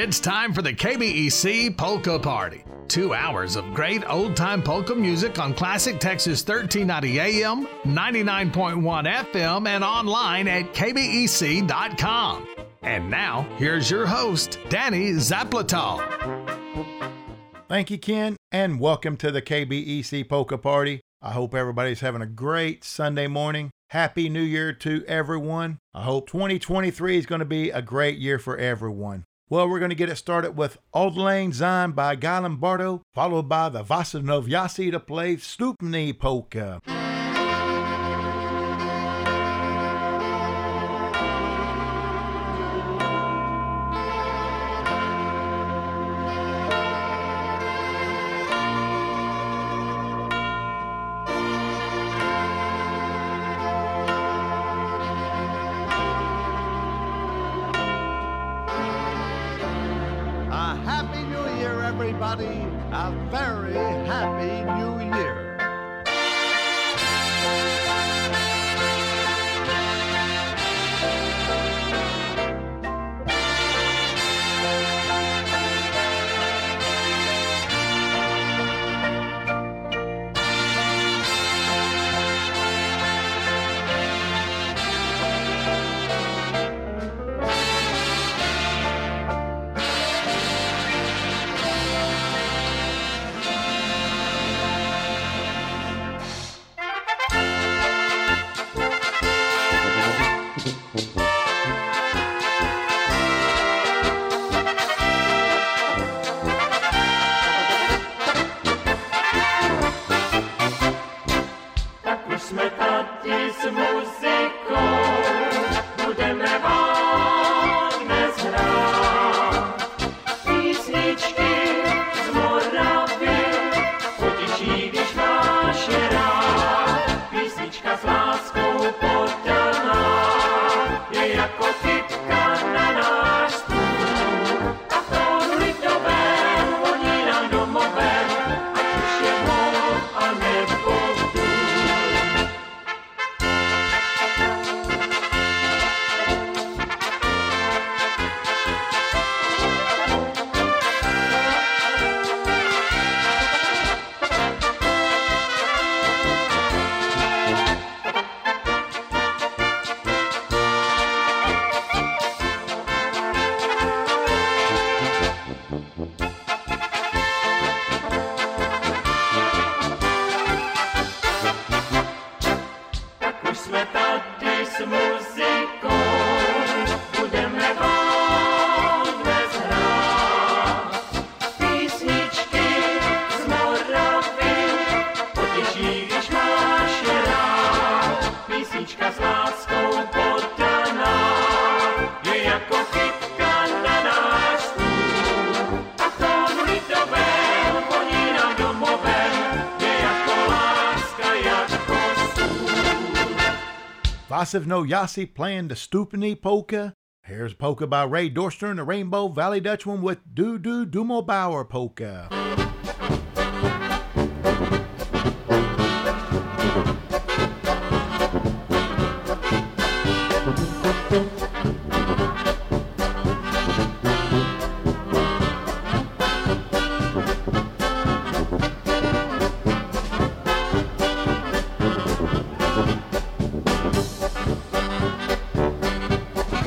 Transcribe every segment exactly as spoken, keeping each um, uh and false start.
It's time for the K B E C Polka Party. Two hours of great old-time polka music on Classic Texas thirteen ninety A M, ninety-nine point one F M, and online at K B E C dot com. And now, here's your host, Danny Zaplatal. Thank you, Ken, and welcome to the K B E C Polka Party. I hope everybody's having a great Sunday morning. Happy New Year to everyone. I hope twenty twenty-three is going to be a great year for everyone. Well, we're going to get it started with Auld Lang Syne by Guy Lombardo, followed by the Vasanov Yasi to play Stupny Polka. Everybody, a very happy new year. Vasanov Yasi playing the Stupny Polka. Here's polka by Ray Dorster and the Rainbow Valley Dutchman with Do Do Dumo Bauer Polka.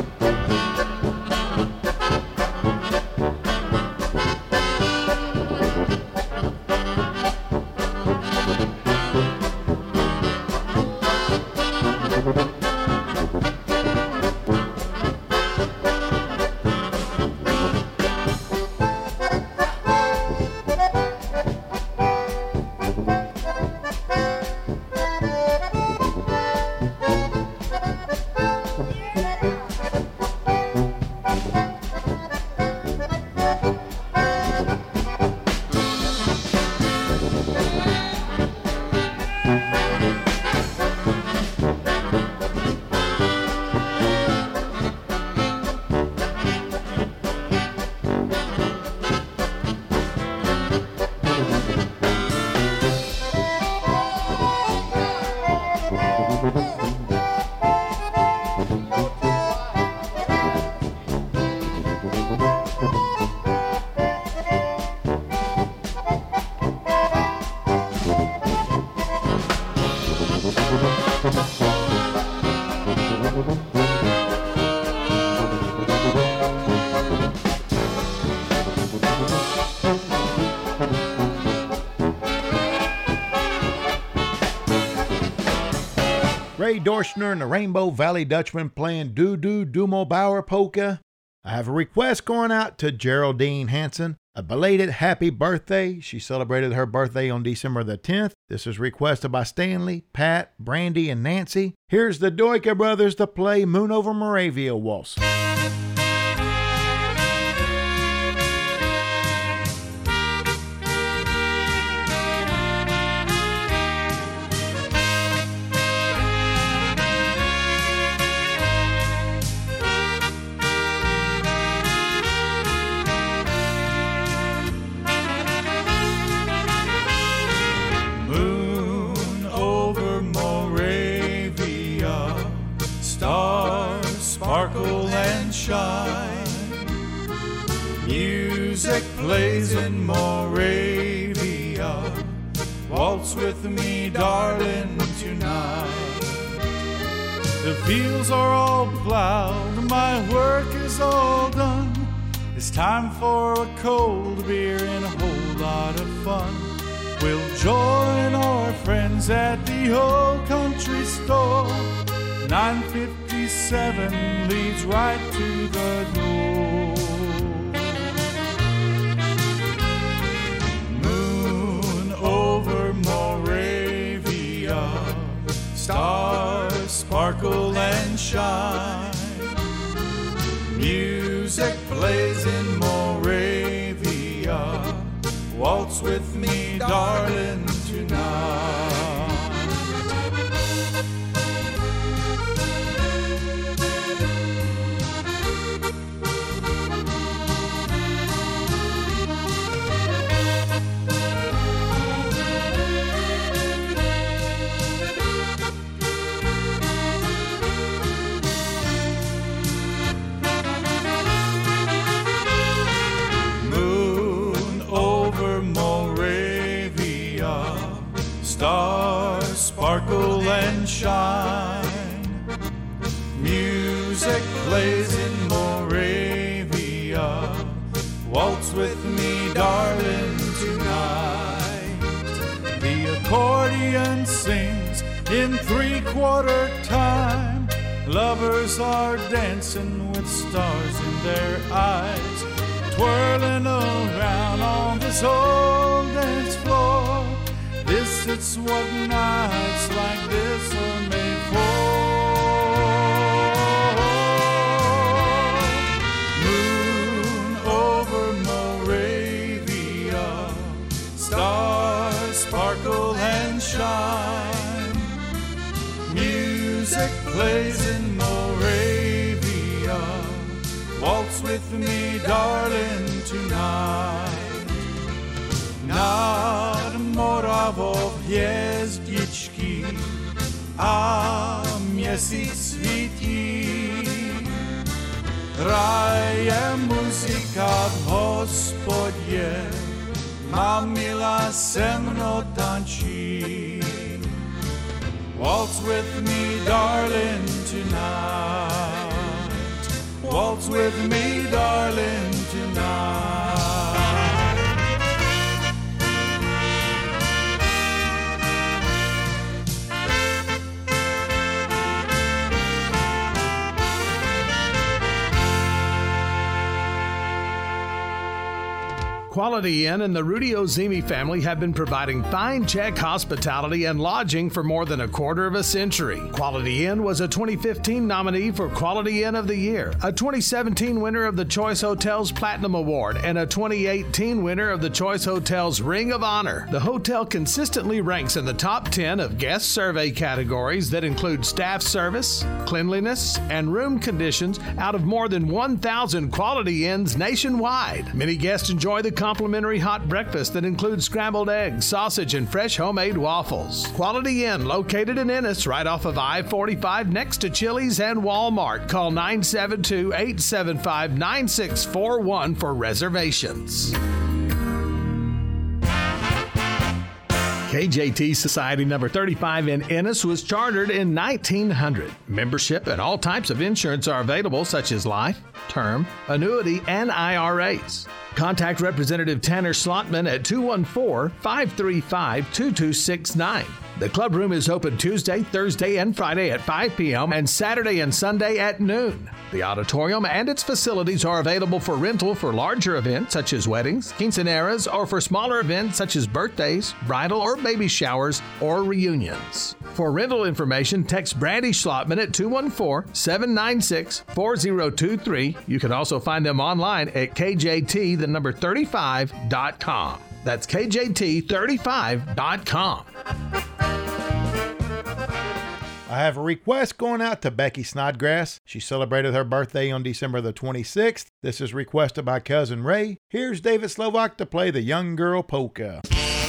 Thank you. Ray Dorschner and the Rainbow Valley Dutchman playing Do Do Dumo Bauer Polka. I have a request going out to Geraldine Hanson. A belated happy birthday. She celebrated her birthday on December the tenth. This is requested by Stanley, Pat, Brandy, and Nancy. Here's the Doika Brothers to play Moon Over Moravia Waltz. Sparkle and shine. Music plays in Moravia. Waltz with me, darling, tonight. The fields are all plowed, my work is all done. It's time for a cold beer and a whole lot of fun. We'll join our friends at the old country store. nine fifty-seven leads right to the door. Moon over Moravia, stars sparkle and shine. Music plays in Moravia. Waltz with me, darling, tonight. Stars sparkle and shine. Music plays in Moravia. Waltz with me, darling, tonight. The accordion sings in three-quarter time. Lovers are dancing with stars in their eyes, twirling around on this old dance floor. This is what nights like this are made for. Moon over Moravia, stars sparkle and shine. Music plays in Moravia. Waltz with me, darling, tonight. Nad Moravou hvězdičky a měsíc svítí. Hraje muzika v hospodě, má milá se mnou tančí. Waltz with me, darling, tonight. Waltz with me, darling, tonight. Quality Inn and the Rudy Ozimi family have been providing fine Czech hospitality and lodging for more than a quarter of a century. Quality Inn was a twenty fifteen nominee for Quality Inn of the Year, a twenty seventeen winner of the Choice Hotels Platinum Award, and a twenty eighteen winner of the Choice Hotels Ring of Honor. The hotel consistently ranks in the top ten of guest survey categories that include staff service, cleanliness, and room conditions out of more than one thousand Quality Inns nationwide. Many guests enjoy the complimentary hot breakfast that includes scrambled eggs, sausage, and fresh homemade waffles. Quality Inn, located in Ennis, right off of I forty-five next to Chili's and Walmart. Call nine seven two, eight seven five, nine six four one for reservations. K J T Society number thirty-five in Ennis was chartered in nineteen hundred. Membership and all types of insurance are available, such as life, term, annuity, and I R As. Contact Representative Tanner Slotman at two one four, five three five, two two six nine. The club room is open Tuesday, Thursday, and Friday at five p.m. and Saturday and Sunday at noon. The auditorium and its facilities are available for rental for larger events such as weddings, quinceañeras, or for smaller events such as birthdays, bridal or baby showers, or reunions. For rental information, text Brandy Schlotman at two one four, seven nine six, four zero two three. You can also find them online at k j t, the number thirty-five dot com. That's k j t thirty-five dot com. I have a request going out to Becky Snodgrass. She celebrated her birthday on December the twenty-sixth. This is requested by Cousin Ray. Here's David Slovak to play the Young Girl Polka.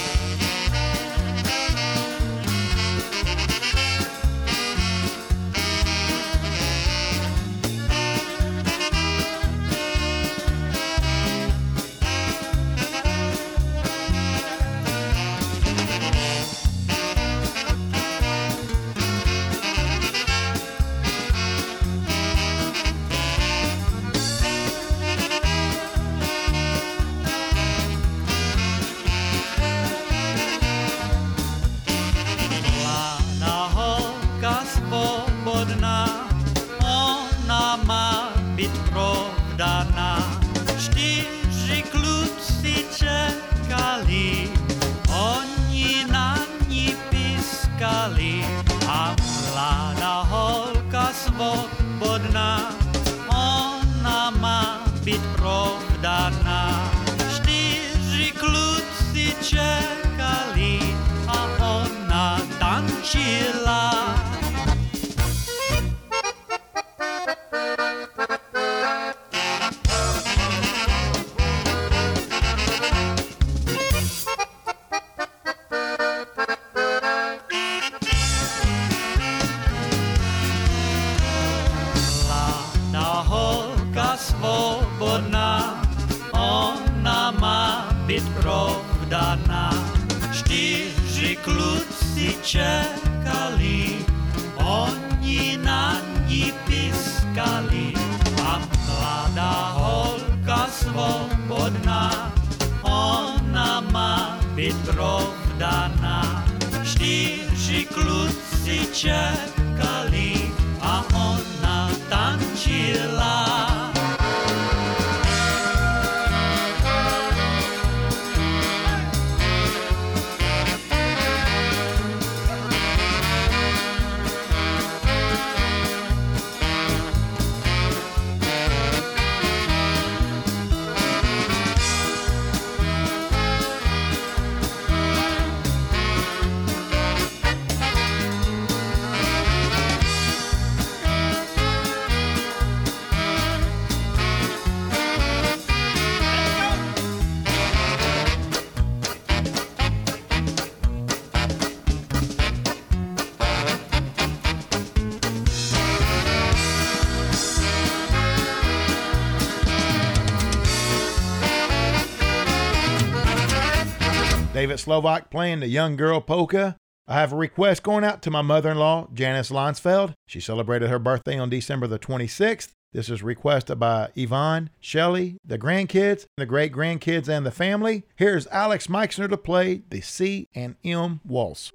David Slovak playing the Young Girl Polka. I have a request going out to my mother-in-law, Janice Lonsfeld. She celebrated her birthday on December the twenty-sixth. This is requested by Yvonne, Shelley, the grandkids, the great-grandkids, and the family. Here's Alex Meixner to play the C and M Waltz.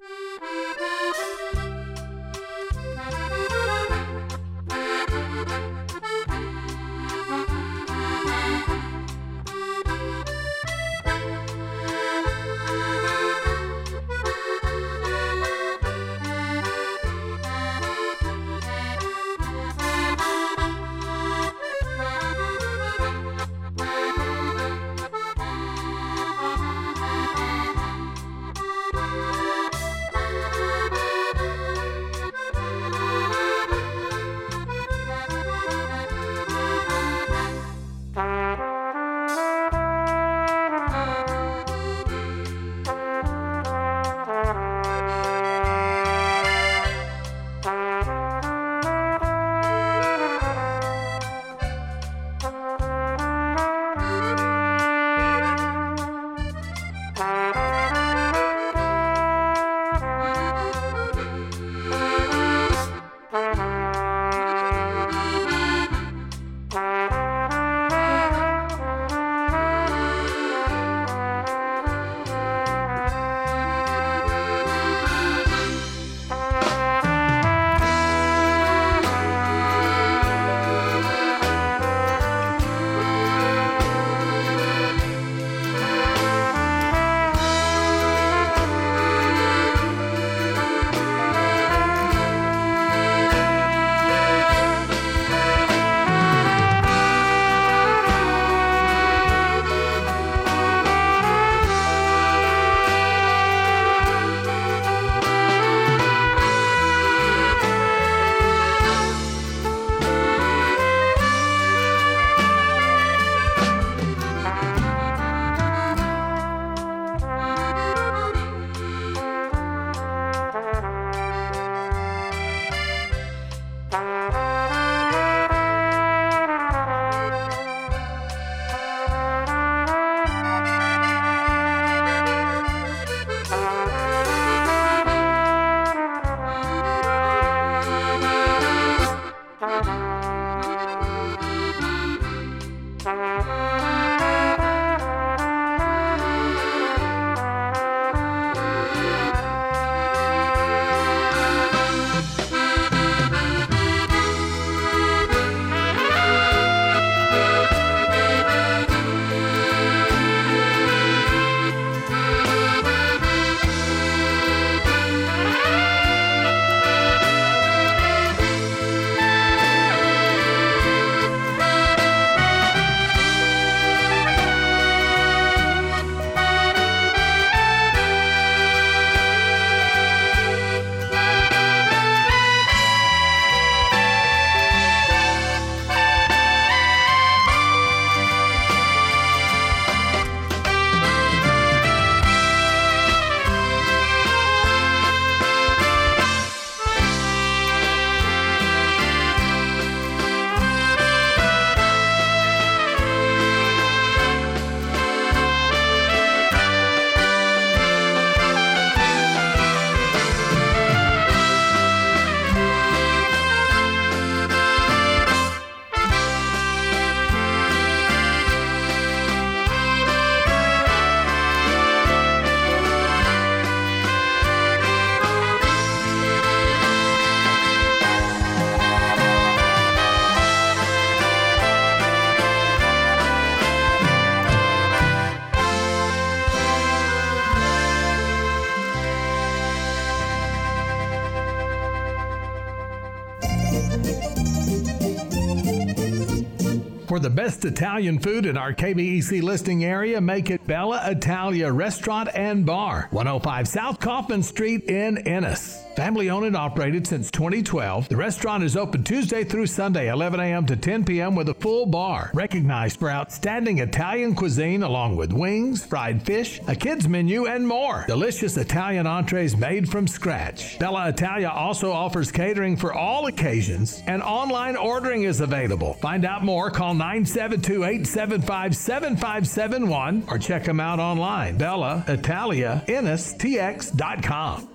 For the best Italian food in our K B E C listing area, make it Bella Italia Restaurant and Bar, one oh five South Kaufman Street in Ennis. Family owned and operated since twenty twelve, the restaurant is open Tuesday through Sunday, eleven a.m. to ten p.m. with a full bar. Recognized for outstanding Italian cuisine along with wings, fried fish, a kids menu, and more. Delicious Italian entrees made from scratch. Bella Italia also offers catering for all occasions, and online ordering is available. Find out more, call nine seven two, eight seven five, seven five seven one or check them out online, Bella Italia Ennis T X dot com.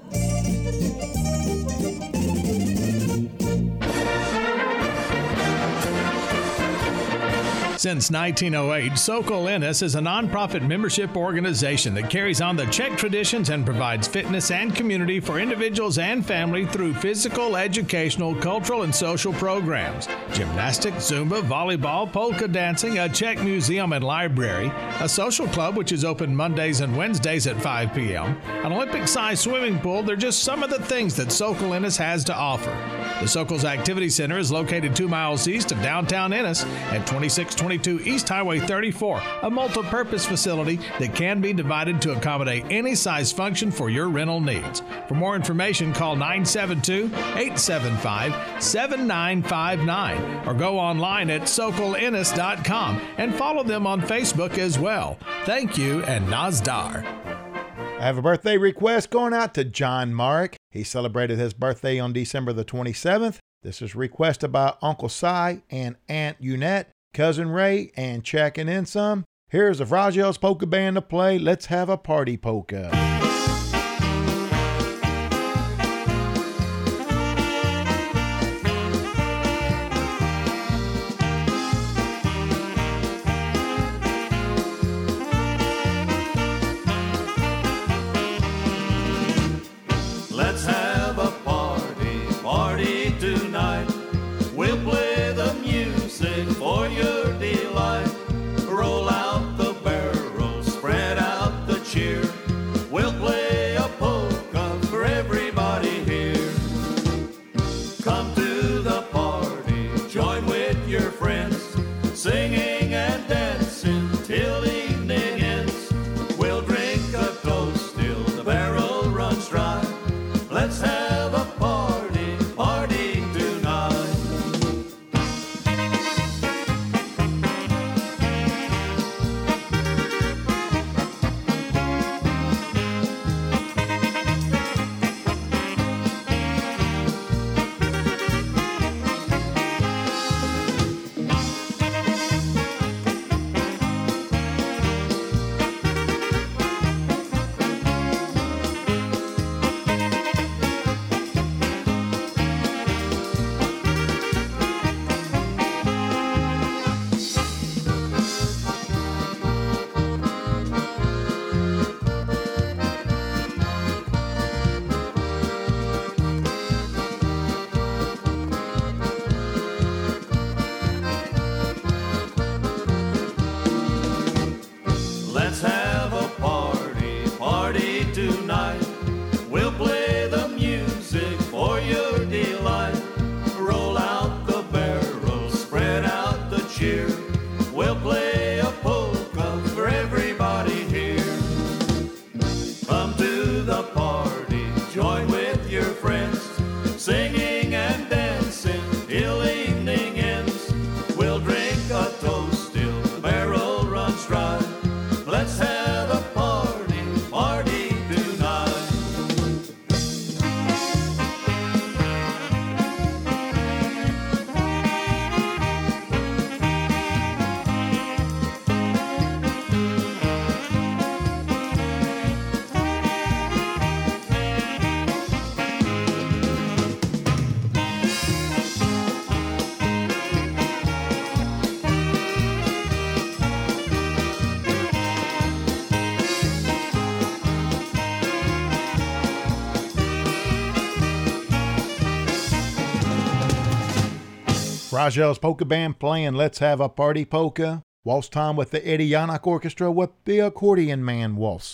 Since nineteen oh eight, Sokol Ennis is a nonprofit membership organization that carries on the Czech traditions and provides fitness and community for individuals and family through physical, educational, cultural, and social programs. Gymnastics, Zumba, volleyball, polka dancing, a Czech museum and library, a social club which is open Mondays and Wednesdays at five p.m., an Olympic-sized swimming pool. They're just some of the things that Sokol Ennis has to offer. The Sokol's Activity Center is located two miles east of downtown Ennis at twenty-six twenty-two East Highway thirty-four, a multi-purpose facility that can be divided to accommodate any size function for your rental needs. For more information, call nine seven two, eight seven five, seven nine five nine or go online at sokol ennis dot com and follow them on Facebook as well. Thank you and Nazdar. I have a birthday request going out to John Mark. He celebrated his birthday on December the twenty-seventh. This is requested by Uncle Si and Aunt Unette, Cousin Ray, and checking in some. Here's the Vragel's Polka Band to play Let's Have a Party Polka. Let's have a party, party tonight. We'll play the music for your delight. Roll out the barrel, spread out the cheer. We'll play a polka for everybody here. Come to the party, join with your friends, singing and dancing till evening ends. We'll drink a toast till the barrel runs dry. Let's have a party, party tonight. Let's have a party, party tonight. We'll play the music for your delight. Roll out the barrel, spread out the cheer. We'll play a polka for everybody here. Come to the party, join with your friends, singing and dancing till evening ends. We'll drink a toast till the barrel runs dry. Let's have a party, party tonight. Vragel's Polka Band playing Let's Have a Party Polka. Waltz time with the Eddie Janak Orchestra with the Accordion Man Waltz.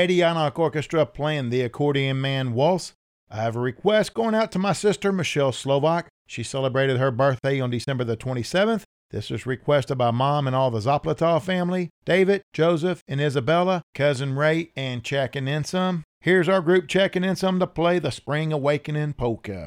Eddie Yannock Orchestra playing the Accordion Man Waltz. I have a request going out to my sister, Michelle Slovak. She celebrated her birthday on December the twenty-seventh. This is requested by Mom and all the Zoplatow family, David, Joseph, and Isabella, Cousin Ray, and Checking In Some. Here's our group Checking In Some to play the Spring Awakening Polka.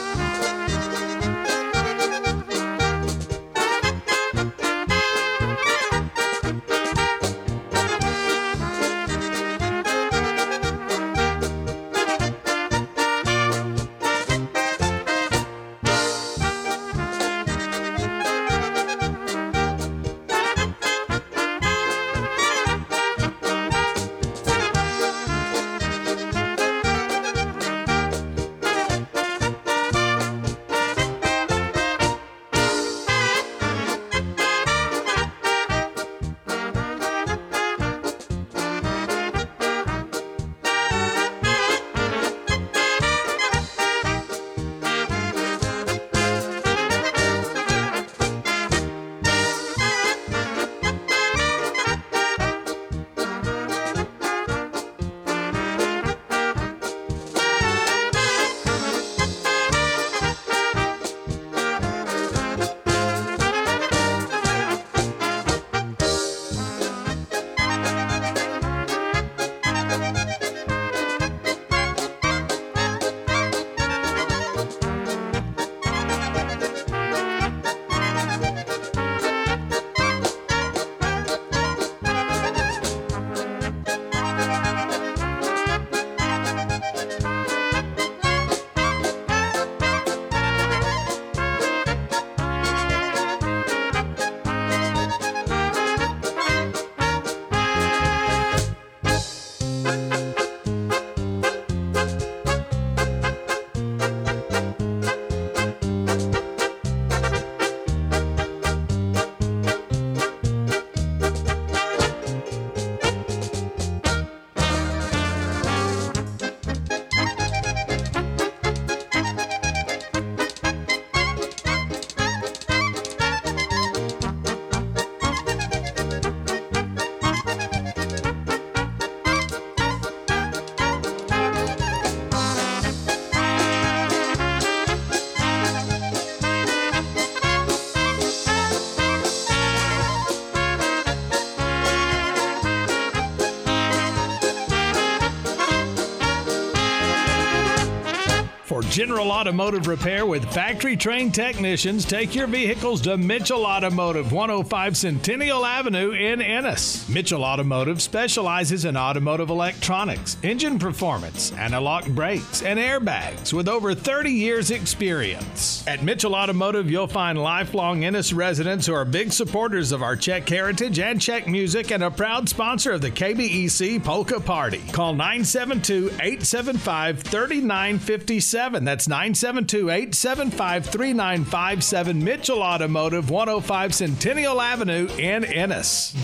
For general automotive repair with factory-trained technicians, take your vehicles to Mitchell Automotive, one oh five Centennial Avenue in Ennis. Mitchell Automotive specializes in automotive electronics, engine performance, anti-lock brakes, and airbags with over thirty years experience. At Mitchell Automotive, you'll find lifelong Ennis residents who are big supporters of our Czech heritage and Czech music and a proud sponsor of the K B E C Polka Party. Call nine seven two, eight seven five, three nine five seven. That's nine seven two, eight seven five, three nine five seven. Mitchell Automotive, one oh five Centennial Avenue in Ennis.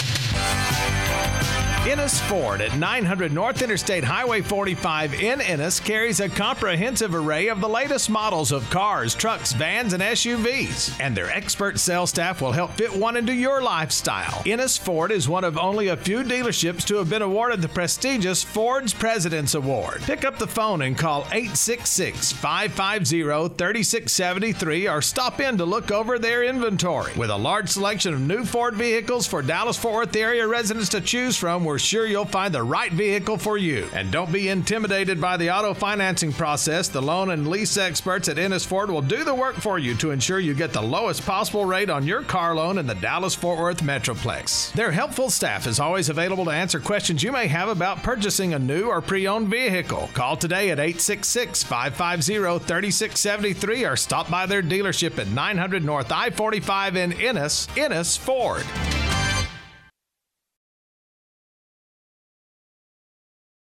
Ennis Ford at nine hundred North Interstate Highway forty-five in Ennis carries a comprehensive array of the latest models of cars, trucks, vans, and S U Vs. And their expert sales staff will help fit one into your lifestyle. Ennis Ford is one of only a few dealerships to have been awarded the prestigious Ford's President's Award. Pick up the phone and call eight six six, five five zero, three six seven three or stop in to look over their inventory. With a large selection of new Ford vehicles for Dallas-Fort Worth area residents to choose from, we're sure you'll find the right vehicle for you. And don't be intimidated by the auto financing process. The loan and lease experts at Ennis Ford will do the work for you to ensure you get the lowest possible rate on your car loan in the Dallas-Fort Worth Metroplex. Their helpful staff is always available to answer questions you may have about purchasing a new or pre-owned vehicle. Call today at eight six six, five five zero, three six seven three or stop by their dealership at nine hundred North I forty-five in Ennis, Ennis Ford.